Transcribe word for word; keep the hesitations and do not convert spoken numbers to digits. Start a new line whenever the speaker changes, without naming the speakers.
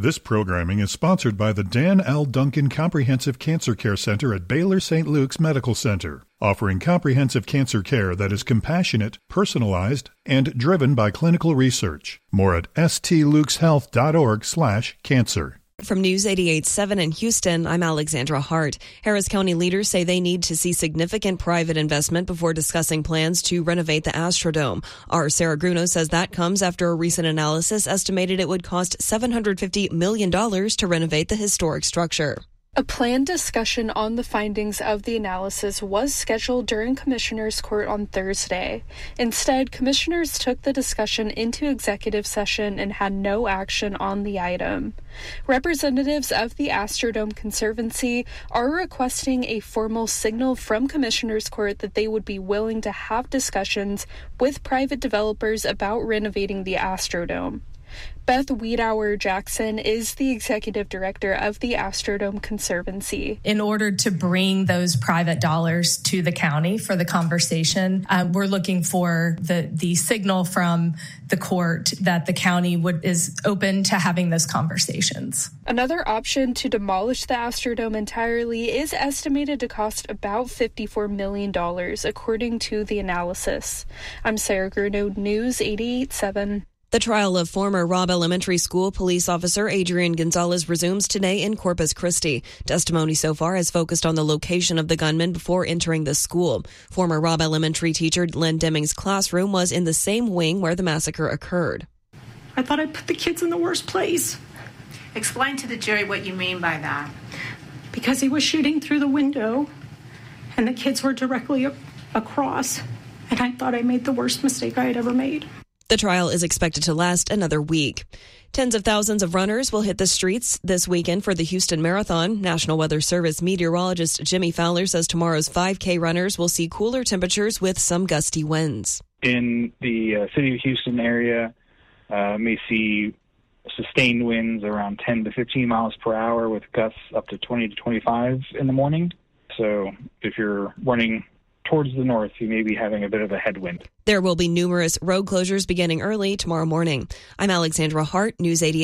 This programming is sponsored by the Dan L. Duncan Comprehensive Cancer Care Center at Baylor Saint Luke's Medical Center, offering comprehensive cancer care that is compassionate, personalized, and driven by clinical research. More at stlukeshealth.org slash cancer.
From News eighty-eight point seven in Houston, I'm Alexandra Hart. Harris County leaders say they need to see significant private investment before discussing plans to renovate the Astrodome. Our Sarah Gruno says that comes after a recent analysis estimated it would cost seven hundred fifty million dollars to renovate the historic structure.
A planned discussion on the findings of the analysis was scheduled during Commissioners' Court on Thursday. Instead, commissioners took the discussion into executive session and had no action on the item. Representatives of the Astrodome Conservancy are requesting a formal signal from Commissioners' Court that they would be willing to have discussions with private developers about renovating the Astrodome. Beth Wiedauer Jackson is the executive director of the Astrodome Conservancy.
In order to bring those private dollars to the county for the conversation, uh, we're looking for the, the signal from the court that the county would is open to having those conversations.
Another option to demolish the Astrodome entirely is estimated to cost about fifty-four million dollars, according to the analysis. I'm Sarah Gruno, News eighty-eight point seven.
The trial of former Robb Elementary School police officer Adrian Gonzalez resumes today in Corpus Christi. Testimony so far has focused on the location of the gunman before entering the school. Former Robb Elementary teacher Len Deming's classroom was in the same wing where the massacre occurred.
I thought I'd put the kids in the worst place.
Explain to the jury what you mean by that.
Because he was shooting through the window and the kids were directly a- across, and I thought I made the worst mistake I had ever made.
The trial is expected to last another week. Tens of thousands of runners will hit the streets this weekend for the Houston Marathon. National Weather Service meteorologist Jimmy Fowler says tomorrow's five K runners will see cooler temperatures with some gusty winds.
In the uh, city of Houston area, uh, may see sustained winds around ten to fifteen miles per hour with gusts up to twenty to twenty-five in the morning. So if you're running towards the north, you may be having a bit of a headwind.
There will be numerous road closures beginning early tomorrow morning. I'm Alexandra Hart, News eighty-eight.